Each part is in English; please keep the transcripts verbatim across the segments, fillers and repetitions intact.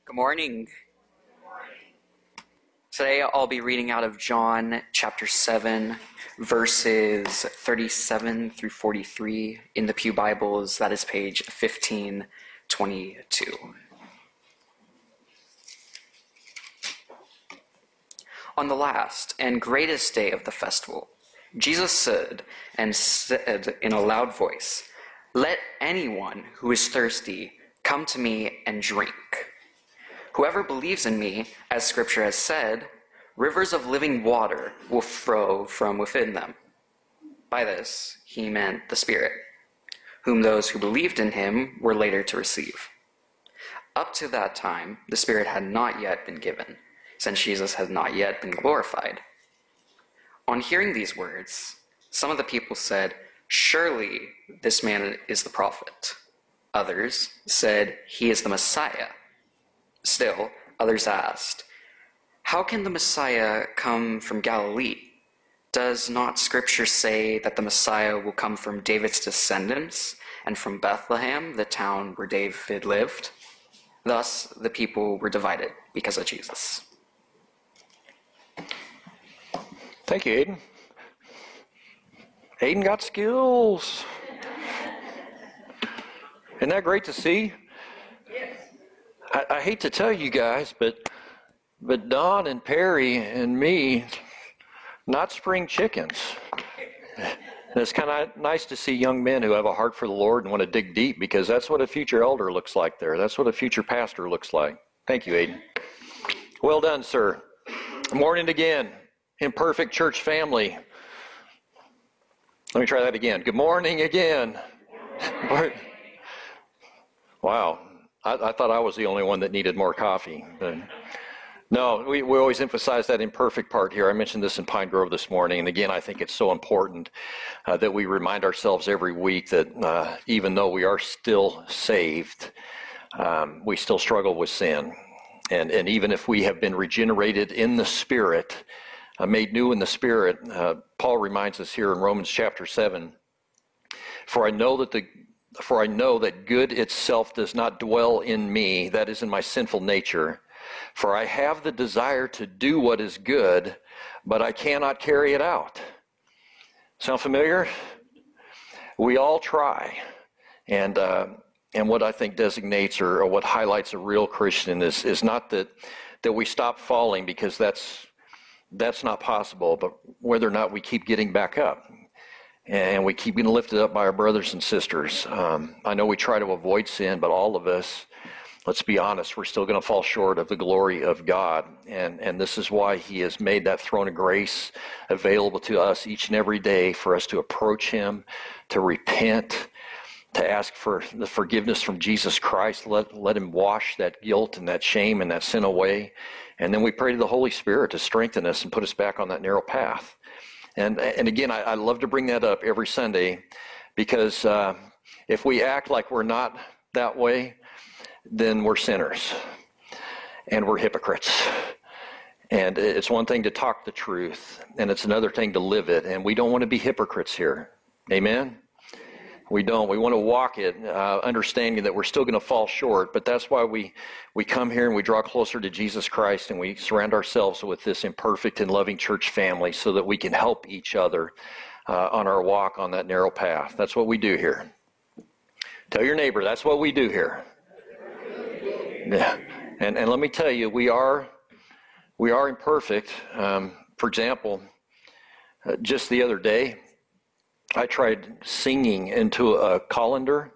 Good morning. Today I'll be reading out of John chapter seven, verses thirty-seven through forty-three. In the Pew Bibles, that is page fifteen twenty-two. On the last and greatest day of the festival, Jesus stood and said in a loud voice, "Let anyone who is thirsty come to me and drink. Whoever believes in me, as Scripture has said, rivers of living water will flow from within them." By this, he meant the Spirit, whom those who believed in him were later to receive. Up to that time, the Spirit had not yet been given, since Jesus had not yet been glorified. On hearing these words, some of the people said, "Surely this man is the prophet." Others said, "He is the Messiah." Still, others asked, "How can the Messiah come from Galilee? Does not Scripture say that the Messiah will come from David's descendants and from Bethlehem, the town where David lived?" Thus, the people were divided because of Jesus. Thank you, Aiden. Aiden got skills. Isn't that great to see? I, I hate to tell you guys, but but Don and Perry and me, not spring chickens. And it's kind of nice to see young men who have a heart for the Lord and want to dig deep, because that's what a future elder looks like there. That's what a future pastor looks like. Thank you, Aiden. Well done, sir. Morning again, imperfect church family. Let me try that again. Good morning again. Wow. I, I thought I was the only one that needed more coffee. But no, we, we always emphasize that imperfect part here. I mentioned this in Pine Grove this morning, and again, I think it's so important uh, that we remind ourselves every week that uh, even though we are still saved, um, we still struggle with sin. And, and even if we have been regenerated in the Spirit, uh, made new in the Spirit, uh, Paul reminds us here in Romans chapter seven, For I know that the For I know that good itself does not dwell in me, that is in my sinful nature. For I have the desire to do what is good, but I cannot carry it out. Sound familiar? We all try. And uh, and what I think designates or, or what highlights a real Christian is, is not that, that we stop falling, because that's that's not possible, but whether or not we keep getting back up. And we keep getting lifted up by our brothers and sisters. Um, I know we try to avoid sin, but all of us, let's be honest, we're still going to fall short of the glory of God. And, and this is why he has made that throne of grace available to us each and every day for us to approach him, to repent, to ask for the forgiveness from Jesus Christ. Let, let him wash that guilt and that shame and that sin away. And then we pray to the Holy Spirit to strengthen us and put us back on that narrow path. And and again, I, I love to bring that up every Sunday, because uh, if we act like we're not that way, then we're sinners and we're hypocrites. And it's one thing to talk the truth, and it's another thing to live it. And we don't want to be hypocrites here. Amen? We don't. We want to walk it, uh, understanding that we're still going to fall short. But that's why we, we come here and we draw closer to Jesus Christ, and we surround ourselves with this imperfect and loving church family so that we can help each other uh, on our walk on that narrow path. That's what we do here. Tell your neighbor, that's what we do here. Yeah. And and let me tell you, we are we are imperfect. Um, for example, uh, just the other day, I tried singing into a colander,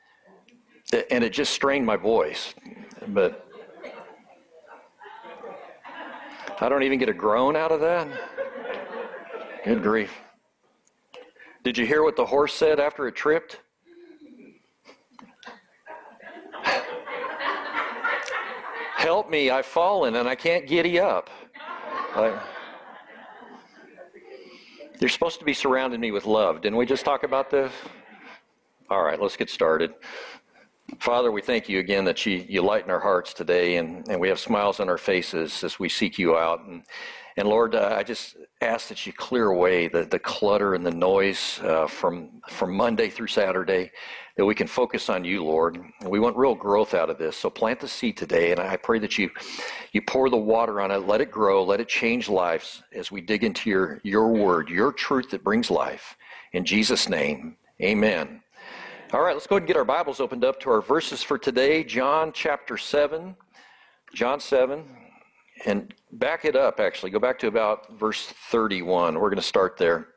and it just strained my voice. But I don't even get a groan out of that. Good grief. Did you hear what the horse said after it tripped? Help me, I've fallen and I can't giddy up. Like, you're supposed to be surrounding me with love. Didn't we just talk about this? All right, let's get started. Father, we thank you again that you, you lighten our hearts today, and, and we have smiles on our faces as we seek you out. And, and Lord, uh, I just ask that you clear away the, the clutter and the noise uh, from, from Monday through Saturday, that we can focus on you, Lord. And we want real growth out of this. So plant the seed today, and I pray that you, you pour the water on it, let it grow, let it change lives as we dig into your, your word, your truth that brings life. In Jesus' name, amen. All right, let's go ahead and get our Bibles opened up to our verses for today. John chapter seven. John seven. And back it up, actually. Go back to about verse thirty-one. We're going to start there.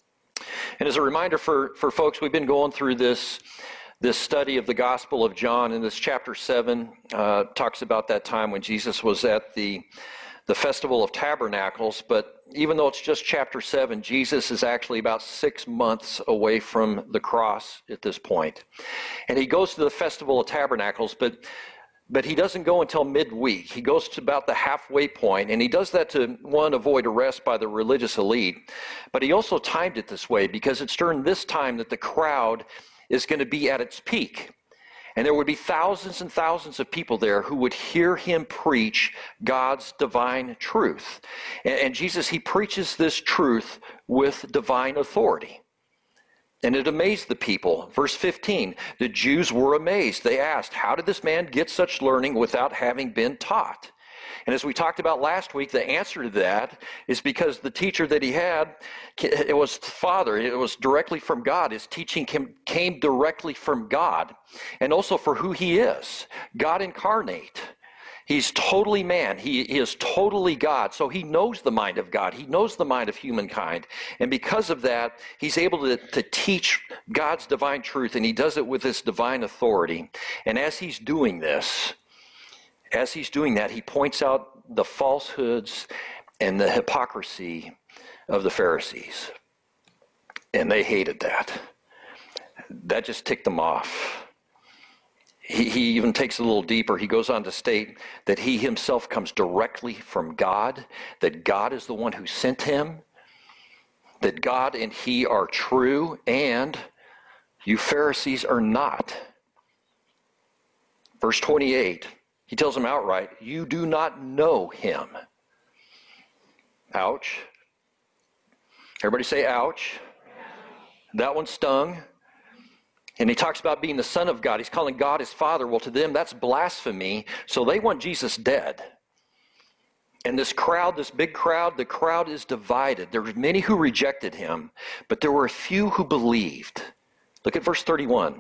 And as a reminder for, for folks, we've been going through this, this study of the Gospel of John. And this chapter seven uh, talks about that time when Jesus was at the, the Festival of Tabernacles. But even though it's just chapter seven, Jesus is actually about six months away from the cross at this point. And he goes to the Festival of Tabernacles, but but he doesn't go until midweek. He goes to about the halfway point, and he does that to, one, avoid arrest by the religious elite, but he also timed it this way because it's during this time that the crowd is going to be at its peak. And there would be thousands and thousands of people there who would hear him preach God's divine truth. And, and Jesus, he preaches this truth with divine authority. And it amazed the people. Verse fifteen, the Jews were amazed. They asked, how did this man get such learning without having been taught? And as we talked about last week, the answer to that is because the teacher that he had, it was the Father. It was directly from God. His teaching came, came directly from God. And also for who he is, God incarnate. He's totally man. He, he is totally God. So he knows the mind of God. He knows the mind of humankind. And because of that, he's able to, to teach God's divine truth, and he does it with this divine authority. And as he's doing this, as he's doing that, he points out the falsehoods and the hypocrisy of the Pharisees. And they hated that. That just ticked them off. He, he even takes it a little deeper. He goes on to state that he himself comes directly from God, that God is the one who sent him, that God and he are true, and you Pharisees are not. Verse twenty-eight, he tells them outright, you do not know him. Ouch. Everybody say ouch. That one stung. And he talks about being the Son of God. He's calling God his Father. Well, to them, that's blasphemy. So they want Jesus dead. And this crowd, this big crowd, the crowd is divided. There were many who rejected him, but there were a few who believed. Look at verse thirty-one.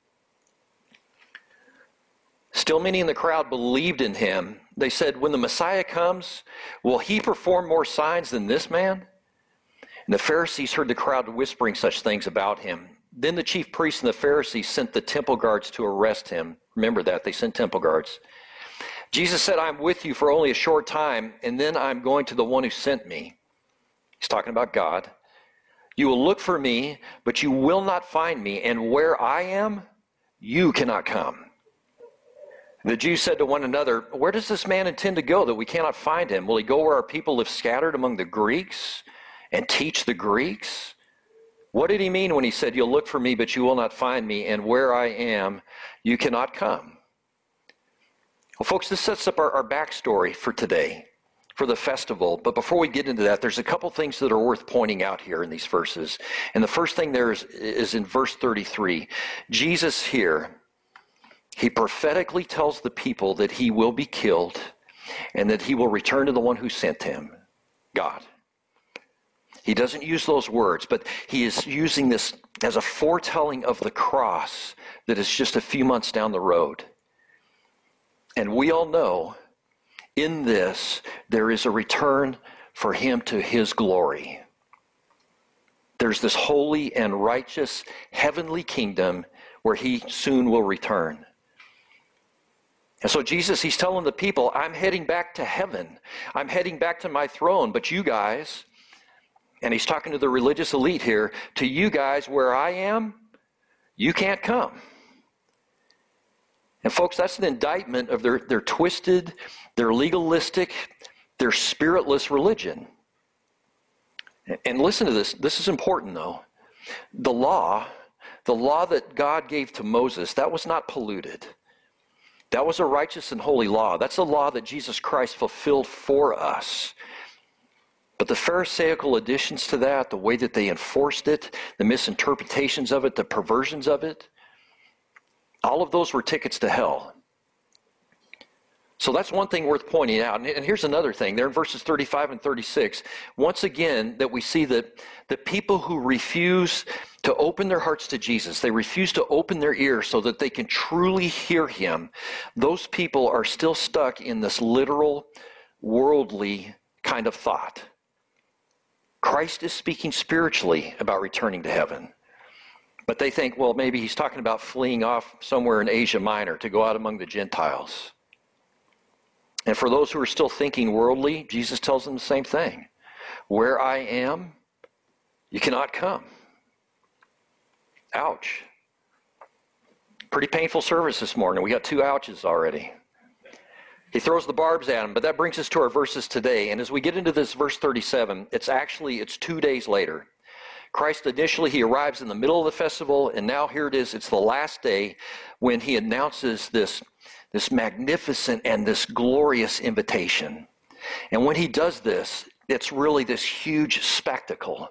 Still many in the crowd believed in him. They said, when the Messiah comes, will he perform more signs than this man? And the Pharisees heard the crowd whispering such things about him. Then the chief priests and the Pharisees sent the temple guards to arrest him. Remember that, they sent temple guards. Jesus said, I'm with you for only a short time, and then I'm going to the one who sent me. He's talking about God. You will look for me, but you will not find me, and where I am, you cannot come. The Jews said to one another, where does this man intend to go that we cannot find him? Will he go where our people live scattered among the Greeks and teach the Greeks? What did he mean when he said, you'll look for me, but you will not find me, and where I am, you cannot come? Well, folks, this sets up our, our backstory for today, for the festival. But before we get into that, there's a couple things that are worth pointing out here in these verses. And the first thing there is, is in verse thirty-three. Jesus here, he prophetically tells the people that he will be killed and that he will return to the one who sent him, God. He doesn't use those words, but he is using this as a foretelling of the cross that is just a few months down the road. And we all know in this there is a return for him to his glory. There's this holy and righteous heavenly kingdom where he soon will return. And so Jesus, he's telling the people, I'm heading back to heaven. I'm heading back to my throne, but you guys... And he's talking to the religious elite here. To you guys, where I am, you can't come. And folks, that's an indictment of their, their twisted, their legalistic, their spiritless religion. And listen to this. This is important, though. The law, the law that God gave to Moses, that was not polluted. That was a righteous and holy law. That's a law that Jesus Christ fulfilled for us. But the Pharisaical additions to that, the way that they enforced it, the misinterpretations of it, the perversions of it, all of those were tickets to hell. So that's one thing worth pointing out. And here's another thing. There in verses thirty-five and thirty-six, once again, that we see that the people who refuse to open their hearts to Jesus, they refuse to open their ears so that they can truly hear him, those people are still stuck in this literal, worldly kind of thought. Christ is speaking spiritually about returning to heaven. But they think, well, maybe he's talking about fleeing off somewhere in Asia Minor to go out among the Gentiles. And for those who are still thinking worldly, Jesus tells them the same thing. Where I am, you cannot come. Ouch. Pretty painful service this morning. We got two ouches already. He throws the barbs at him, but that brings us to our verses today. And as we get into this verse thirty-seven, it's actually, it's two days later. Christ initially, he arrives in the middle of the festival, and now here it is, it's the last day when he announces this this magnificent and this glorious invitation. And when he does this, it's really this huge spectacle.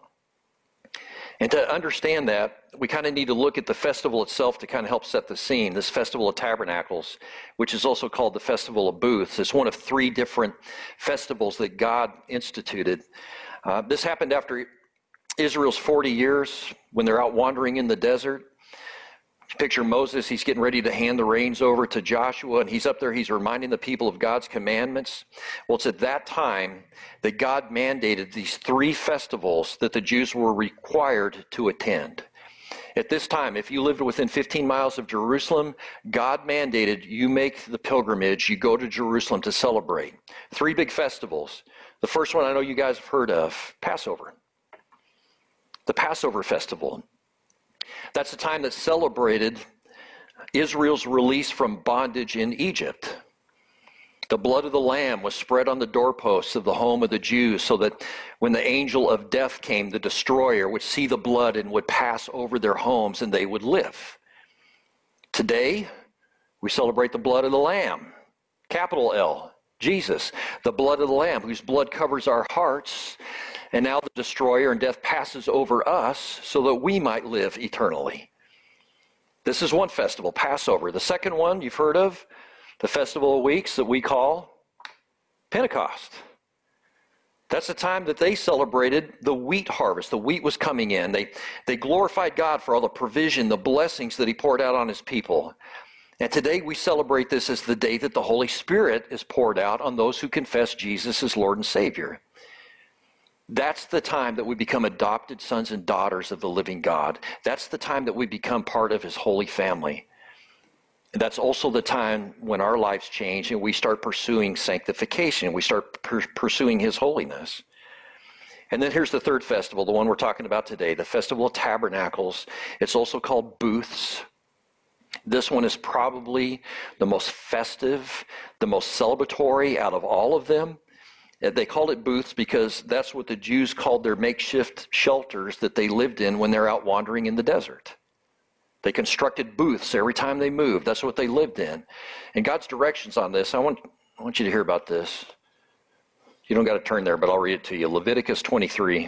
And to understand that, we kind of need to look at the festival itself to kind of help set the scene. This Festival of Tabernacles, which is also called the Festival of Booths, is one of three different festivals that God instituted. Uh, this happened after Israel's forty years when they're out wandering in the desert. Picture Moses, he's getting ready to hand the reins over to Joshua, and he's up there, he's reminding the people of God's commandments. Well, it's at that time that God mandated these three festivals that the Jews were required to attend. At this time, if you lived within fifteen miles of Jerusalem, God mandated you make the pilgrimage, you go to Jerusalem to celebrate. Three big festivals. The first one I know you guys have heard of, Passover. The Passover festival. That's the time that celebrated Israel's release from bondage in Egypt. The blood of the lamb was spread on the doorposts of the home of the Jews so that when the angel of death came, the destroyer would see the blood and would pass over their homes and they would live. Today, we celebrate the blood of the lamb, capital L, Jesus, the blood of the lamb, whose blood covers our hearts. And now the destroyer and death passes over us so that we might live eternally. This is one festival, Passover. The second one you've heard of, the Festival of Weeks that we call Pentecost. That's the time that they celebrated the wheat harvest. The wheat was coming in. They, they glorified God for all the provision, the blessings that he poured out on his people. And today we celebrate this as the day that the Holy Spirit is poured out on those who confess Jesus as Lord and Savior. That's the time that we become adopted sons and daughters of the living God. That's the time that we become part of his holy family. That's also the time when our lives change and we start pursuing sanctification. We start per- pursuing his holiness. And then here's the third festival, the one we're talking about today, the Festival of Tabernacles. It's also called Booths. This one is probably the most festive, the most celebratory out of all of them. They called it booths because that's what the Jews called their makeshift shelters that they lived in when they're out wandering in the desert. They constructed booths every time they moved. That's what they lived in. And God's directions on this, I want, I want you to hear about this. You don't got to turn there, but I'll read it to you. Leviticus twenty-three.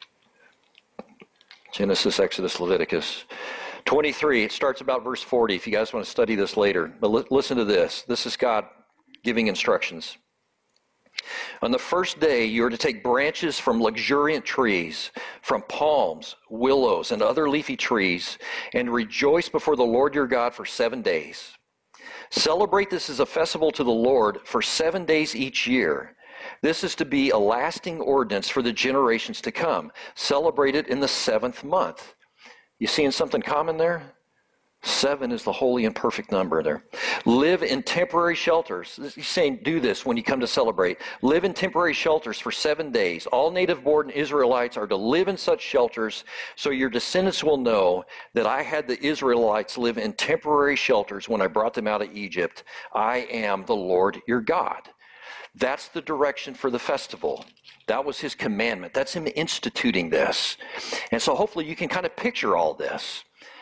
Genesis, Exodus, Leviticus. twenty-three, it starts about verse forty, if you guys want to study this later. But li- listen to this. This is God giving instructions. On the first day, you are to take branches from luxuriant trees, from palms, willows, and other leafy trees, and rejoice before the Lord your God for seven days. Celebrate this as a festival to the Lord for seven days each year. This is to be a lasting ordinance for the generations to come. Celebrate it in the seventh month. You seeing something common there? Seven is the holy and perfect number there. Live in temporary shelters. He's saying do this when you come to celebrate. Live in temporary shelters for seven days. All native-born Israelites are to live in such shelters so your descendants will know that I had the Israelites live in temporary shelters when I brought them out of Egypt. I am the Lord your God. That's the direction for the festival. That was his commandment. That's him instituting this. And so hopefully you can kind of picture all this.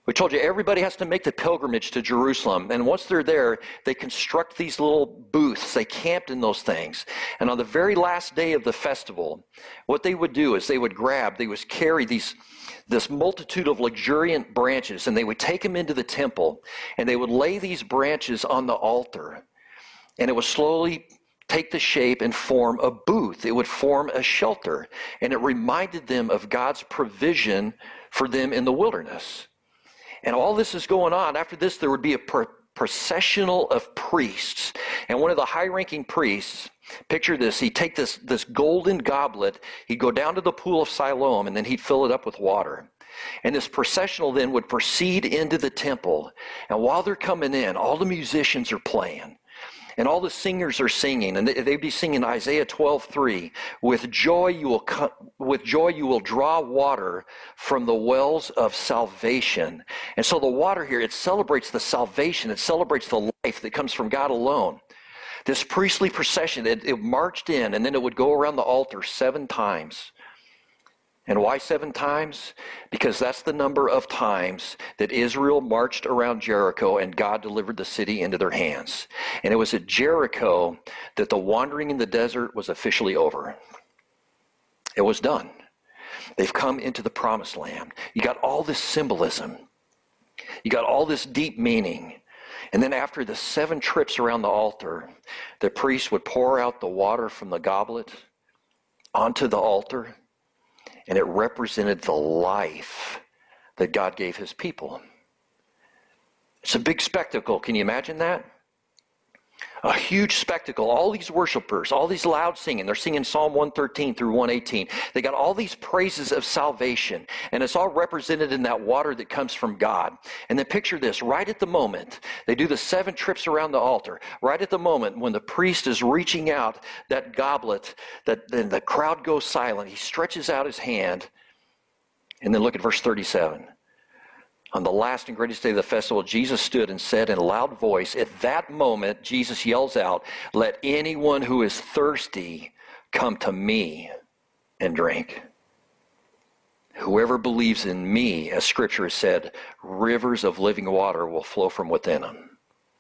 We told you everybody has to make the pilgrimage to Jerusalem. And once they're there, they construct these little booths. They camped in those things. And on the very last day of the festival, what they would do is they would grab, they would carry these, this multitude of luxuriant branches, and they would take them into the temple, and they would lay these branches on the altar. And it would slowly take the shape and form a booth. It would form a shelter. And it reminded them of God's provision for them in the wilderness. And all this is going on. After this, there would be a pro- processional of priests. And one of the high-ranking priests, picture this, he'd take this, this golden goblet, he'd go down to the pool of Siloam, and then he'd fill it up with water. And this processional then would proceed into the temple. And while they're coming in, all the musicians are playing. And all the singers are singing, and they'd be singing Isaiah twelve three. With joy you will co- with joy you will draw water from the wells of salvation. And so the water here, it celebrates the salvation. It celebrates the life that comes from God alone. This priestly procession, it, it marched in, and then it would go around the altar seven times. And why seven times? Because that's the number of times that Israel marched around Jericho and God delivered the city into their hands. And it was at Jericho that the wandering in the desert was officially over. It was done. They've come into the promised land. You got all this symbolism. You got all this deep meaning. And then after the seven trips around the altar, the priest would pour out the water from the goblet onto the altar. And it represented the life that God gave his people. It's a big spectacle. Can you imagine that? A huge spectacle. All these worshipers, all these loud singing. They're singing Psalm one thirteen through one eighteen. They got all these praises of salvation. And it's all represented in that water that comes from God. And then picture this. Right at the moment, they do the seven trips around the altar. Right at the moment when the priest is reaching out that goblet, that then the crowd goes silent. He stretches out his hand. And then look at verse thirty-seven. On the last and greatest day of the festival, Jesus stood and said in a loud voice, at that moment, Jesus yells out, let anyone who is thirsty come to me and drink. Whoever believes in me, as Scripture has said, rivers of living water will flow from within him.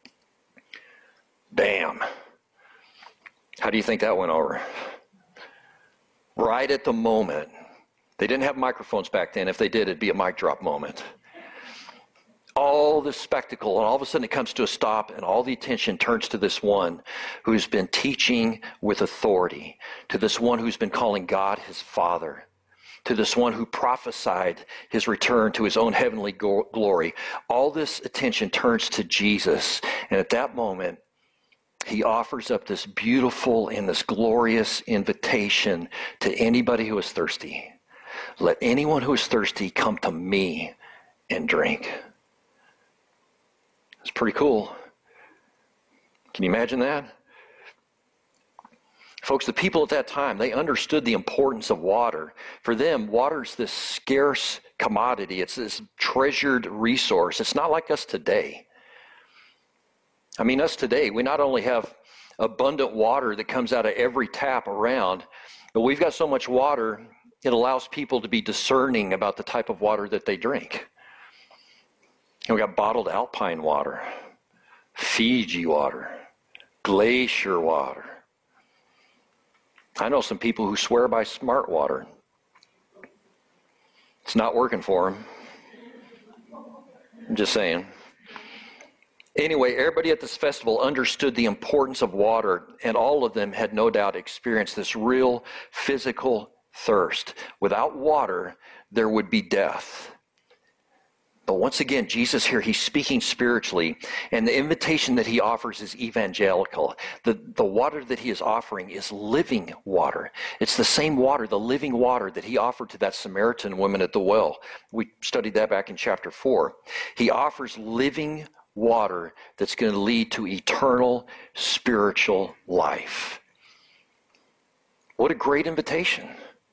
Bam. How do you think that went over? Right at the moment. They didn't have microphones back then. If they did, it'd be a mic drop moment. All this spectacle, and all of a sudden it comes to a stop, and all the attention turns to this one who's been teaching with authority, to this one who's been calling God his Father, to this one who prophesied his return to his own heavenly go- glory. All this attention turns to Jesus, and at that moment, he offers up this beautiful and this glorious invitation to anybody who is thirsty. Let anyone who is thirsty come to me and drink. It's pretty cool. Can you imagine that? Folks, the people at that time, they understood the importance of water. For them, water is this scarce commodity. It's this treasured resource. It's not like us today. I mean, us today, we not only have abundant water that comes out of every tap around, but we've got so much water, it allows people to be discerning about the type of water that they drink. And we got bottled alpine water, Fiji water, glacier water. I know some people who swear by smart water. It's not working for them. I'm just saying. Anyway, everybody at this festival understood the importance of water, and all of them had no doubt experienced this real physical thirst. Without water, there would be death. But once again, Jesus here, he's speaking spiritually, and the invitation that he offers is evangelical. The, the water that he is offering is living water. It's the same water, the living water that he offered to that Samaritan woman at the well. We studied that back in chapter four. He offers living water that's going to lead to eternal spiritual life. What a great invitation.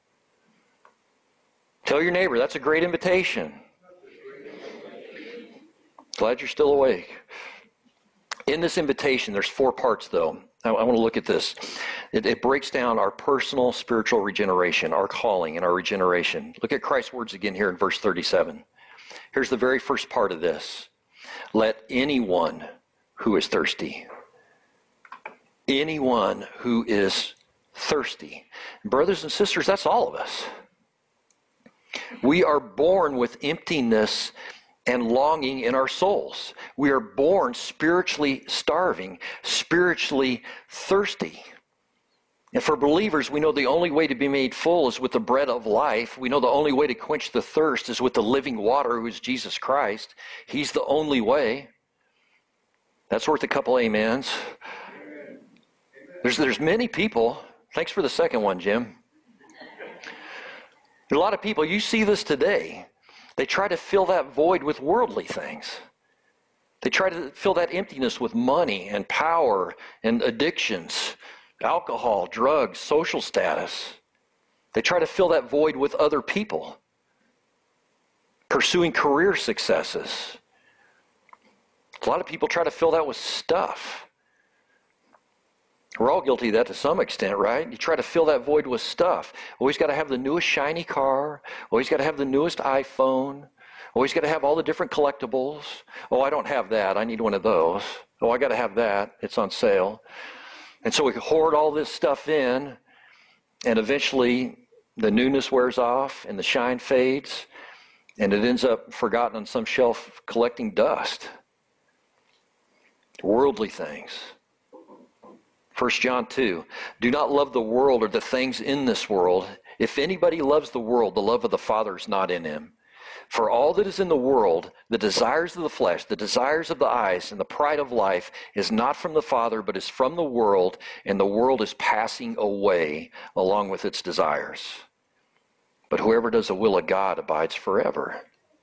Tell your neighbor, that's a great invitation. Glad you're still awake. In this invitation, there's four parts, though. I, I want to look at this. It, it breaks down our personal spiritual regeneration, our calling and our regeneration. Look at Christ's words again here in verse thirty-seven. Here's the very first part of this. Let anyone who is thirsty, anyone who is thirsty. Brothers and sisters, that's all of us. We are born with emptiness and longing in our souls. We are born spiritually starving, spiritually thirsty. And for believers, we know the only way to be made full is with the bread of life. We know the only way to quench the thirst is with the living water, who is Jesus Christ. He's the only way. That's worth a couple amens. There's, there's many people. Thanks for the second one, Jim. There's a lot of people, you see this today. They try to fill that void with worldly things. They try to fill that emptiness with money and power and addictions, alcohol, drugs, social status. They try to fill that void with other people, pursuing career successes. A lot of people try to fill that with stuff. We're all guilty of that to some extent, right? You try to fill that void with stuff. Always got to have the newest shiny car. Always got to have the newest iPhone. Always got to have all the different collectibles. Oh, I don't have that. I need one of those. Oh, I got to have that. It's on sale. And so we hoard all this stuff in, and eventually the newness wears off and the shine fades, and it ends up forgotten on some shelf collecting dust. Worldly things. First John two, do not love the world or the things in this world. If anybody loves the world, the love of the Father is not in him. For all that is in the world, the desires of the flesh, the desires of the eyes, and the pride of life is not from the Father, but is from the world, and the world is passing away along with its desires. But whoever does the will of God abides forever.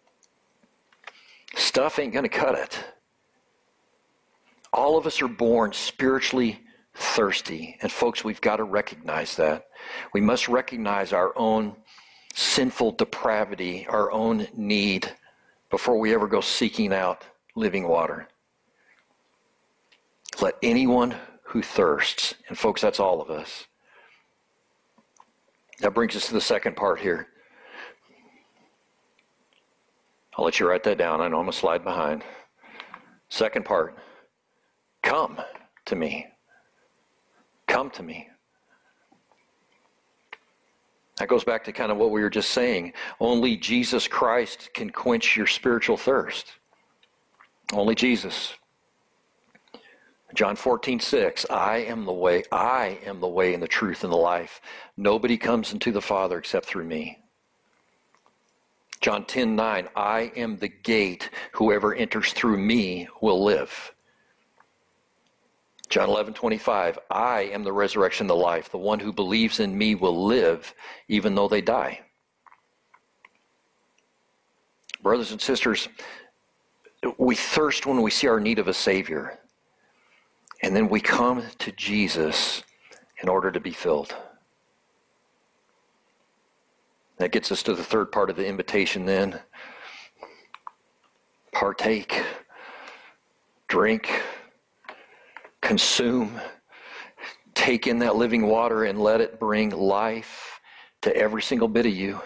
Stuff ain't going to cut it. All of us are born spiritually thirsty. And folks, we've got to recognize that. We must recognize our own sinful depravity, our own need, before we ever go seeking out living water. Let anyone who thirsts, and folks, that's all of us. That brings us to the second part here. I'll let you write that down. I know I'm going to slide behind. Second part. Come to me. Come to me. That goes back to kind of what we were just saying. Only Jesus Christ can quench your spiritual thirst. Only Jesus. John fourteen six, I am the way, I am the way and the truth and the life. Nobody comes into the Father except through me. John ten nine, I am the gate. Whoever enters through me will live. John eleven twenty-five, I am the resurrection and the life. The one who believes in me will live even though they die. Brothers and sisters, we thirst when we see our need of a Savior. And then we come to Jesus in order to be filled. That gets us to the third part of the invitation then. Partake, drink, consume, take in that living water and let it bring life to every single bit of you.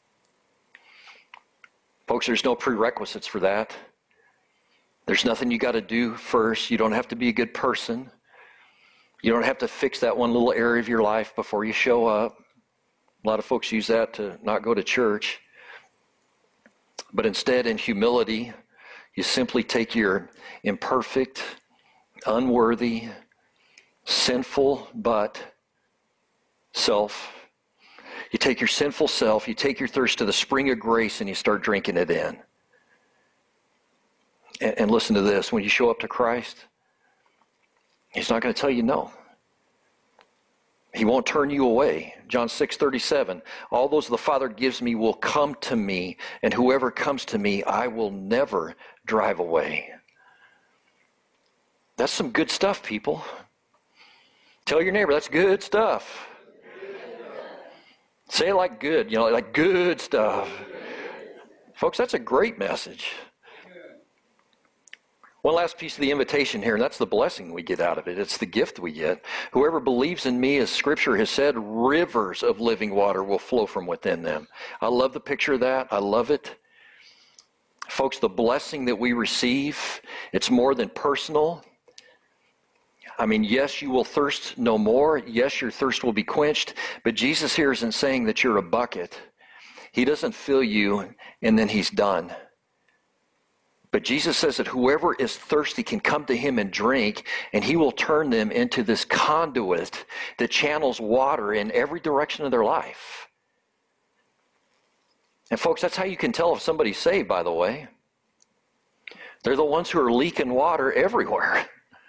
Folks, there's no prerequisites for that. There's nothing you got to do first. You don't have to be a good person. You don't have to fix that one little area of your life before you show up. A lot of folks use that to not go to church. But instead, in humility, you simply take your imperfect, unworthy, sinful but self. You take your sinful self, you take your thirst to the spring of grace, and you start drinking it in. And, and listen to this, when you show up to Christ, he's not going to tell you no. He won't turn you away. John six thirty-seven, all those the Father gives me will come to me, and whoever comes to me, I will never drive away. That's some good stuff, people. Tell your neighbor, that's good stuff. Say it like good, you know, like good stuff. Folks, that's a great message. One last piece of the invitation here, and that's the blessing we get out of it. It's the gift we get. Whoever believes in me, as Scripture has said, rivers of living water will flow from within them. I love the picture of that. I love it. Folks, the blessing that we receive, it's more than personal. I mean, yes, you will thirst no more. Yes, your thirst will be quenched. But Jesus here isn't saying that you're a bucket. He doesn't fill you and then he's done. But Jesus says that whoever is thirsty can come to him and drink, and he will turn them into this conduit that channels water in every direction of their life. And folks, that's how you can tell if somebody's saved, by the way. They're the ones who are leaking water everywhere.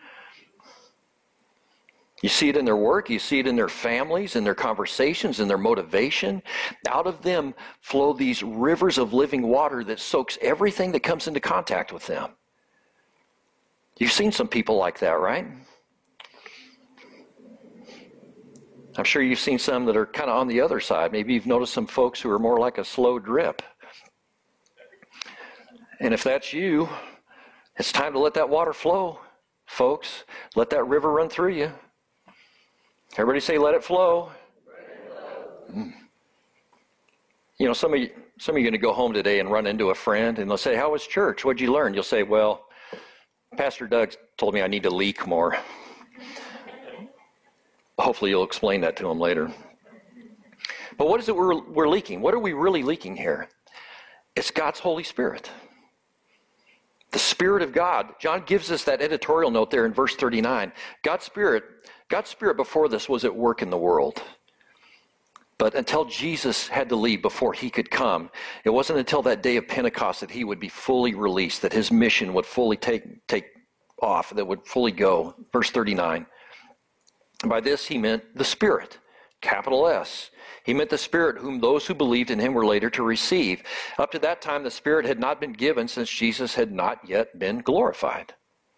You see it in their work, you see it in their families, in their conversations, in their motivation. Out of them flow these rivers of living water that soaks everything that comes into contact with them. You've seen some people like that, right? I'm sure you've seen some that are kind of on the other side. Maybe you've noticed some folks who are more like a slow drip. And if that's you, it's time to let that water flow, folks. Let that river run through you. Everybody say, let it flow. Let it flow. Mm. You know, some of you, some of you are going to go home today and run into a friend, and they'll say, how was church? What'd you learn? You'll say, well, Pastor Doug told me I need to leak more. Hopefully you'll explain that to him later. But what is it we're, we're leaking? What are we really leaking here? It's God's Holy Spirit. The Spirit of God. John gives us that editorial note there in verse thirty-nine. God's Spirit, God's Spirit before this was at work in the world. But until Jesus had to leave before he could come, it wasn't until that day of Pentecost that he would be fully released, that his mission would fully take, take off, that would fully go. Verse thirty-nine. By this he meant the Spirit, capital S. He meant the Spirit whom those who believed in him were later to receive. Up to that time, the Spirit had not been given since Jesus had not yet been glorified.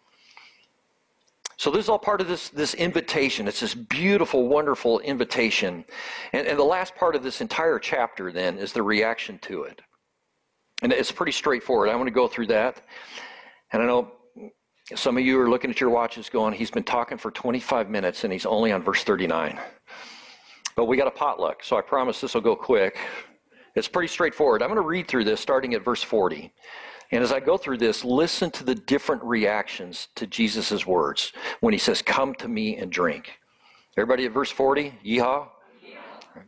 So this is all part of this, this invitation. It's this beautiful, wonderful invitation. And, and the last part of this entire chapter, then, is the reaction to it. And it's pretty straightforward. I want to go through that. And I know some of you are looking at your watches going, he's been talking for twenty-five minutes and he's only on verse thirty-nine. But we got a potluck, so I promise this will go quick. It's pretty straightforward. I'm going to read through this starting at verse forty. And as I go through this, listen to the different reactions to Jesus' words when he says, come to me and drink. Everybody at verse forty? Yeehaw? Yeah.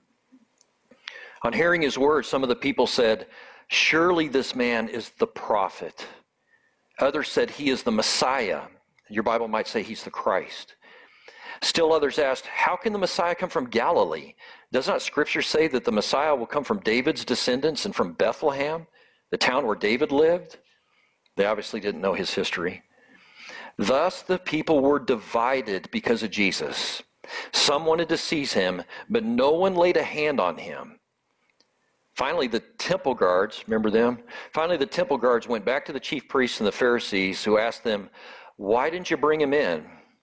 On hearing his words, some of the people said, surely this man is the prophet. Others said he is the Messiah. Your Bible might say he's the Christ. Still others asked, how can the Messiah come from Galilee? Does not Scripture say that the Messiah will come from David's descendants and from Bethlehem, the town where David lived? They obviously didn't know his history. Thus the people were divided because of Jesus. Some wanted to seize him, but no one laid a hand on him. Finally, the temple guards, remember them? Finally, the temple guards went back to the chief priests and the Pharisees, who asked them, why didn't you bring him in?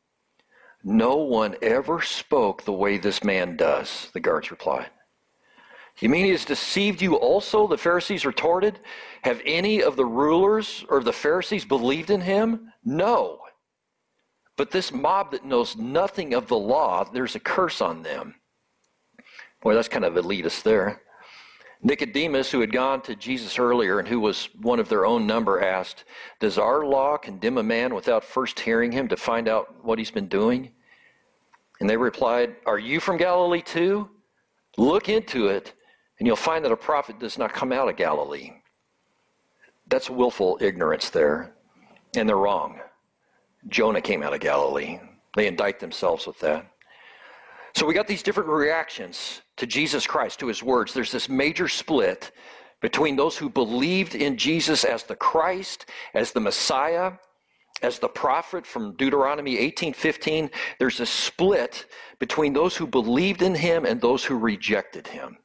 No one ever spoke the way this man does, the guards replied. You mean he has deceived you also? The Pharisees retorted. Have any of the rulers or the Pharisees believed in him? No. But this mob that knows nothing of the law, there's a curse on them. Boy, that's kind of elitist there. Nicodemus, who had gone to Jesus earlier and who was one of their own number, asked, does our law condemn a man without first hearing him to find out what he's been doing? And they replied, are you from Galilee too? Look into it, and you'll find that a prophet does not come out of Galilee. That's willful ignorance there, and they're wrong. Jonah came out of Galilee. They indict themselves with that. So we got these different reactions to Jesus Christ, to his words. There's this major split between those who believed in Jesus as the Christ, as the Messiah, as the prophet from Deuteronomy eighteen fifteen. There's a split between those who believed in him and those who rejected him.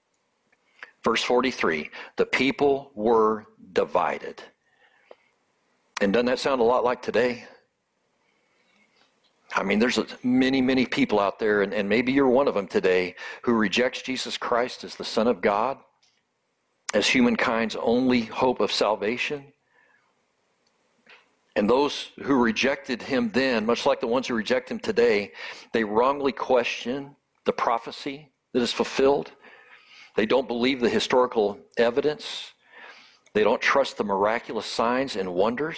Verse forty-three, the people were divided. And doesn't that sound a lot like today? I mean, there's many, many people out there, and, and maybe you're one of them today, who rejects Jesus Christ as the Son of God, as humankind's only hope of salvation. And those who rejected him then, much like the ones who reject him today, they wrongly question the prophecy that is fulfilled. They don't believe the historical evidence. They don't trust the miraculous signs and wonders.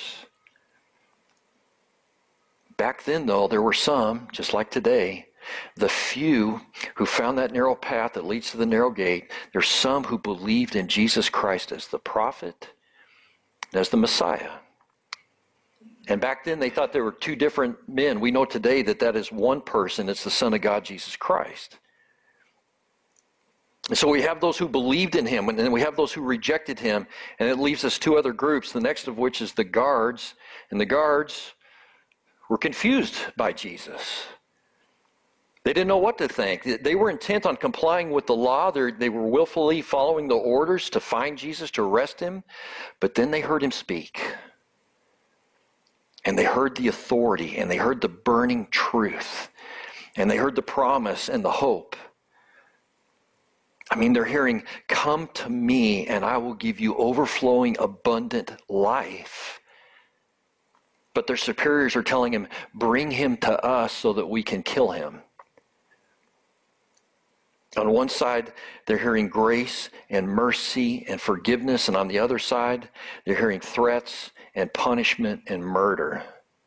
Back then, though, there were some, just like today, the few who found that narrow path that leads to the narrow gate. There's some who believed in Jesus Christ as the prophet, as the Messiah. And back then, they thought there were two different men. We know today that that is one person. It's the Son of God, Jesus Christ. And so we have those who believed in him, and then we have those who rejected him, and it leaves us two other groups, the next of which is the guards. And the guards were confused by Jesus. They didn't know what to think. They were intent on complying with the law. They're, they were willfully following the orders to find Jesus, to arrest him. But then they heard him speak. And they heard the authority, and they heard the burning truth. And they heard the promise and the hope. I mean, they're hearing, "Come to me, and I will give you overflowing, abundant life." But their superiors are telling him, "Bring him to us so that we can kill him." On one side, they're hearing grace and mercy and forgiveness, and on the other side, they're hearing threats and punishment and murder.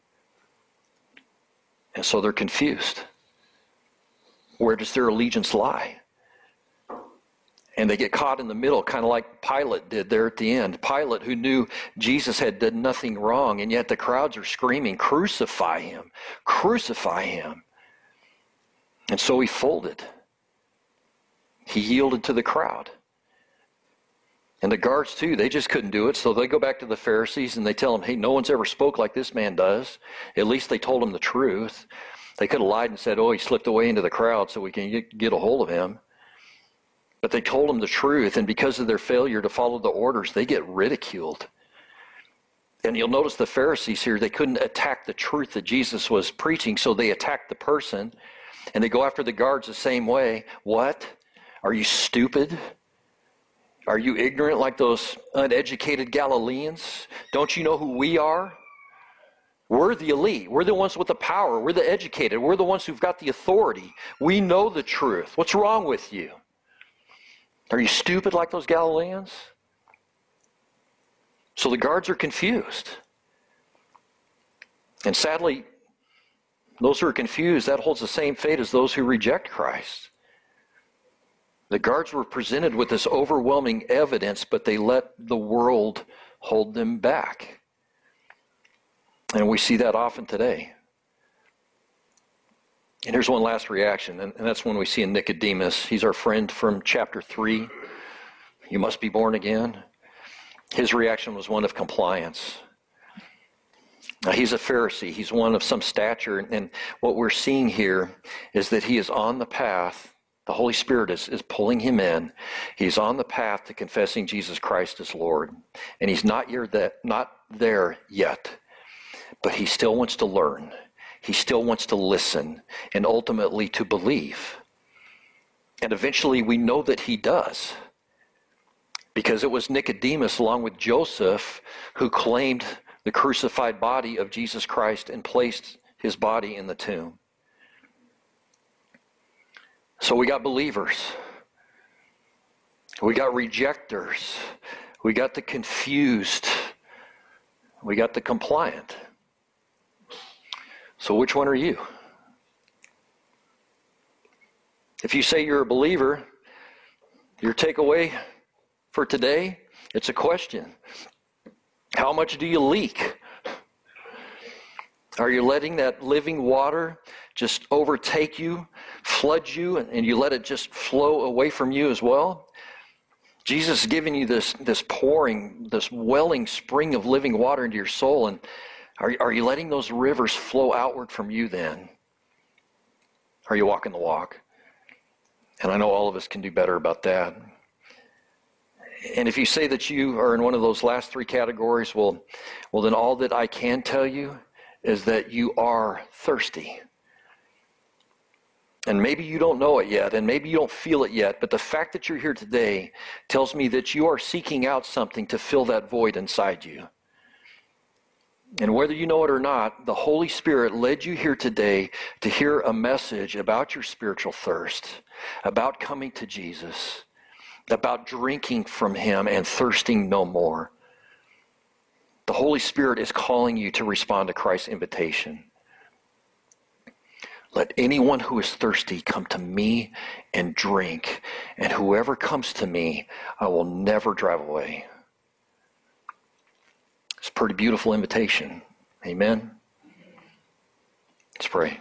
And so they're confused. Where does their allegiance lie? And they get caught in the middle, kind of like Pilate did there at the end. Pilate, who knew Jesus had done nothing wrong, and yet the crowds are screaming, "Crucify him, crucify him." And so he folded. He yielded to the crowd. And the guards too, they just couldn't do it. So they go back to the Pharisees and they tell them, "Hey, no one's ever spoke like this man does." At least they told him the truth. They could have lied and said, "Oh, he slipped away into the crowd so we can get, get a hold of him." But they told him the truth, and because of their failure to follow the orders, they get ridiculed. And you'll notice the Pharisees here, they couldn't attack the truth that Jesus was preaching, so they attacked the person, and they go after the guards the same way. "What? Are you stupid? Are you ignorant like those uneducated Galileans? Don't you know who we are? We're the elite. We're the ones with the power. We're the educated. We're the ones who've got the authority. We know the truth. What's wrong with you? Are you stupid like those Galileans?" So the guards are confused. And sadly, those who are confused, that holds the same fate as those who reject Christ. The guards were presented with this overwhelming evidence, but they let the world hold them back. And we see that often today. And here's one last reaction, and that's when we see in Nicodemus. He's our friend from chapter three. "You must be born again." His reaction was one of compliance. Now, he's a Pharisee. He's one of some stature, and what we're seeing here is that he is on the path. The Holy Spirit is, is pulling him in. He's on the path to confessing Jesus Christ as Lord. And he's not, here that, not there yet, but he still wants to learn. He still wants to listen and ultimately to believe. And eventually we know that he does, because it was Nicodemus along with Joseph who claimed the crucified body of Jesus Christ and placed his body in the tomb. So we got believers. We got rejectors. We got the confused. We got the compliant. So which one are you? If you say you're a believer, your takeaway for today, it's a question. How much do you leak? Are you letting that living water just overtake you, flood you, and you let it just flow away from you as well? Jesus is giving you this, this pouring, this welling spring of living water into your soul, and are, are you letting those rivers flow outward from you then? Are you walking the walk? And I know all of us can do better about that. And if you say that you are in one of those last three categories, well, well, then all that I can tell you is that you are thirsty. And maybe you don't know it yet, and maybe you don't feel it yet, but the fact that you're here today tells me that you are seeking out something to fill that void inside you. And whether you know it or not, the Holy Spirit led you here today to hear a message about your spiritual thirst, about coming to Jesus, about drinking from him and thirsting no more. The Holy Spirit is calling you to respond to Christ's invitation. Let anyone who is thirsty come to me and drink, and whoever comes to me, I will never drive away. It's a pretty beautiful invitation. Amen? Let's pray.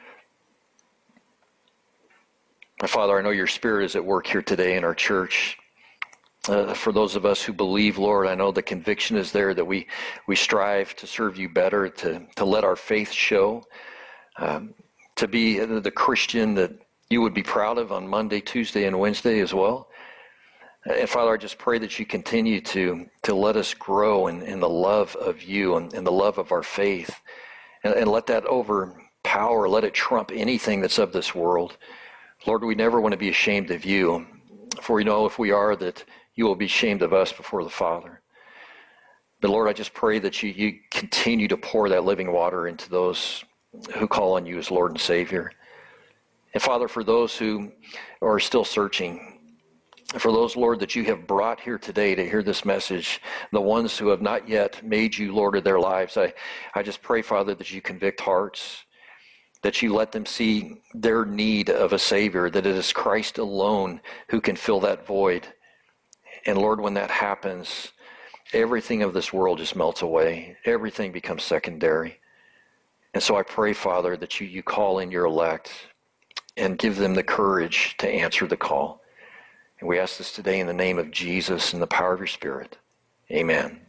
My Father, I know your Spirit is at work here today in our church. Uh, for those of us who believe, Lord, I know the conviction is there that we, we strive to serve you better, to, to let our faith show, um, to be the Christian that you would be proud of on Monday, Tuesday, and Wednesday as well. And Father, I just pray that you continue to, to let us grow in, in the love of you and in the love of our faith. And, and let that overpower, let it trump anything that's of this world. Lord, we never want to be ashamed of you, for we know if we are that you will be ashamed of us before the Father. But Lord, I just pray that you, you continue to pour that living water into those who call on you as Lord and Savior. And Father, for those who are still searching, for those, Lord, that you have brought here today to hear this message, the ones who have not yet made you Lord of their lives, I, I just pray, Father, that you convict hearts, that you let them see their need of a Savior, that it is Christ alone who can fill that void. And Lord, when that happens, everything of this world just melts away. Everything becomes secondary. And so I pray, Father, that you, you call in your elect and give them the courage to answer the call. And we ask this today in the name of Jesus and the power of your Spirit. Amen.